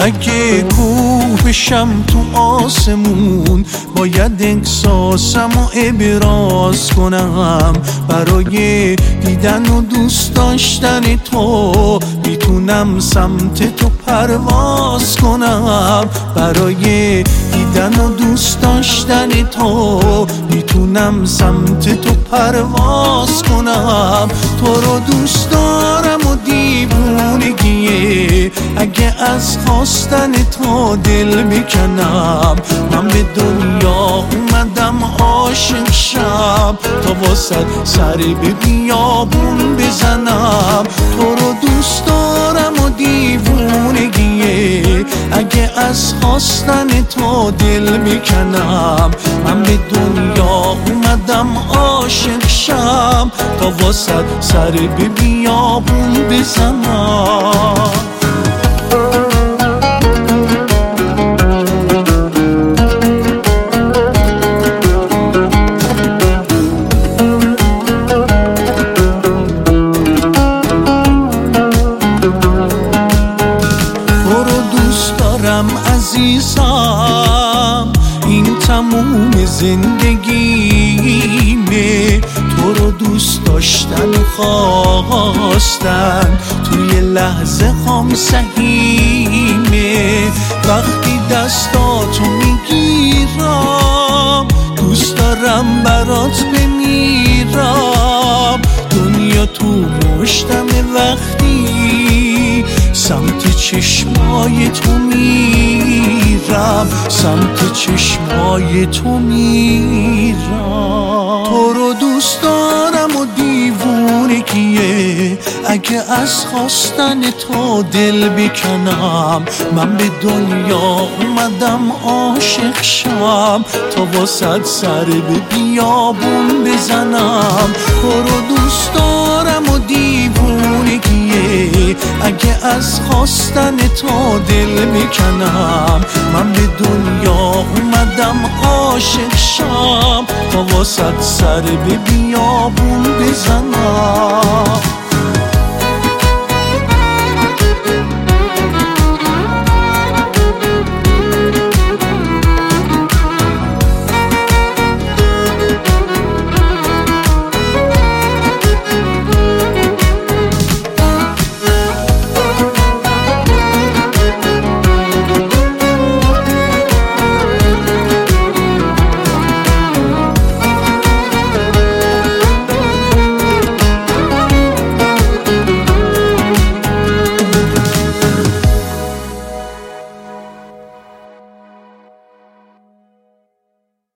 اگه کوه بشم تو آسمون باید احساسمو ابراز کنم. برای دیدن و دوست داشتن تو میتونم سمت تو پرواز کنم. برای دیدن و دوست داشتن تو میتونم سمت تو پرواز کنم. تو رو دوست دارم و دیوونگیه، اگه از خواستن تو دل بکنم. من به دنیا اومدم عاشق شم تا واسه سر به بیابون بزنم. تو رو دوست دارم و دیوونگیه، اگه از خواستن تو دل بکنم. من به دنیا اومدم عاشق شم تا واسه سر به بیابون بزنم. عزیزم این تموم زندگیمه، تو رو دوست داشتن و خواستن توی لحظه خام سهیمه. وقتی دستاتو میگیرم دوست دارم برات بمیرم. دنیا تو مشتم وقتی سمت چشمای تو میرم، سمت چشمای تو میرم. تو رو دوست دارم و دیوونگیه، اگه از خواستن تو دل بکنم. من به دنیا اومدم عاشق شم تا واسه سر به بیابون بزنم. تو رو دوست دارم و دیوونگیه، اگه از خواستن تو دل میکنم. من به دنیا اومدم عاشق شم تا واسه سر به بیابون بزنم.